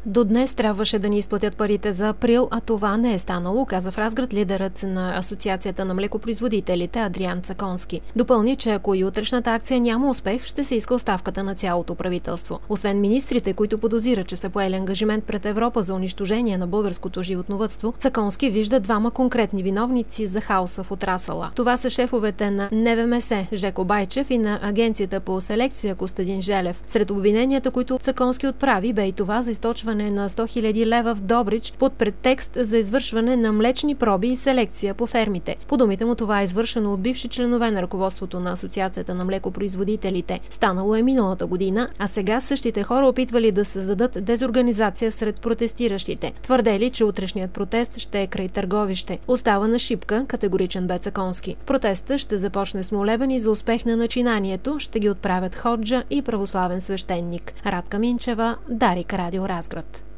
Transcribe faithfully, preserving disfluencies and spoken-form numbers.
До днес трябваше да ни изплатят парите за април, а това не е станало, каза в Разград лидерът на Асоциацията на млекопроизводителите Адриан Цаконски. Допълни, че ако и утрешната акция няма успех, ще се иска оставката на цялото правителство. Освен министрите, които подозират, че са поели ангажимент пред Европа за унищожение на българското животновъдство, Цаконски вижда двама конкретни виновници за хаоса в отрасъла. Това са шефовете на НВМС Жеко Байчев и на Агенцията по селекция Костадин Желев. Сред обвиненията, които Цаконски отправи, бе и това за източване на сто хиляди лева в Добрич под претекст за извършване на млечни проби и селекция по фермите. По думите му, това е извършено от бивши членове на ръководството на Асоциацията на млекопроизводителите. Станало е миналата година, а сега същите хора опитвали да създадат дезорганизация сред протестиращите. Твърдели, че утрешният протест ще е край Търговище. Остава на шипка, категоричен бе Цаконски. Протестът ще започне с молебен и за успех на начинанието ще ги отправят ходжа и православен свещеник. Радка Минчева, Дарик, Радио Разград.